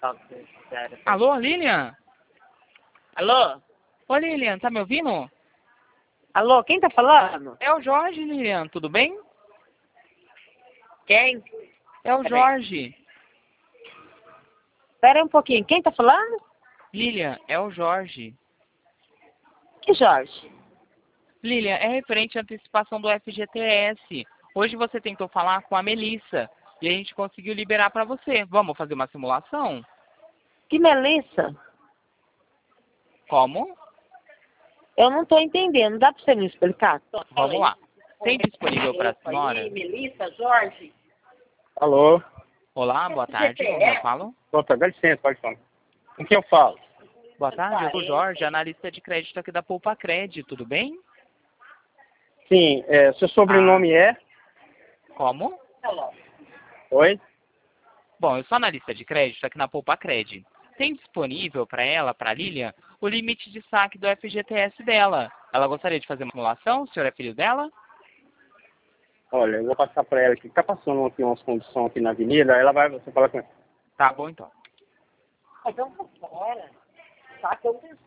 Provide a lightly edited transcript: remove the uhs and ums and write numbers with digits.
Alô, Lilian? Alô? Ô, Lilian, tá me ouvindo? Alô, quem tá falando? É o Jorge, Lilian, tudo bem? Quem? É o Jorge. Espera aí um pouquinho, quem tá falando? Lilian, é o Jorge. Que Jorge? Lilian, é referente à antecipação do FGTS. Hoje você tentou falar com a Melissa e a gente conseguiu liberar para você. Vamos fazer uma simulação? Que Melissa? Como? Eu não tô entendendo, dá pra você me explicar? Vamos lá. Tem disponível para a senhora? Melissa, Jorge? Alô? Olá, boa tarde. Com quem eu falo? Doutor, dá licença, pode falar. Com quem eu falo? Boa tarde, eu sou o Jorge, analista de crédito aqui da Poupa Cred, tudo bem? Sim, seu sobrenome é? Como? Oi? Bom, eu sou analista de crédito aqui na Poupa Cred. Tem disponível para ela, para a Lilian, o limite de saque do FGTS dela. Ela gostaria de fazer uma simulação? O senhor é filho dela? Olha, eu vou passar para ela aqui. Tá passando aqui umas condições aqui na avenida, ela vai, você fala com ela. Tá bom, então. Então, fora. Tá, que eu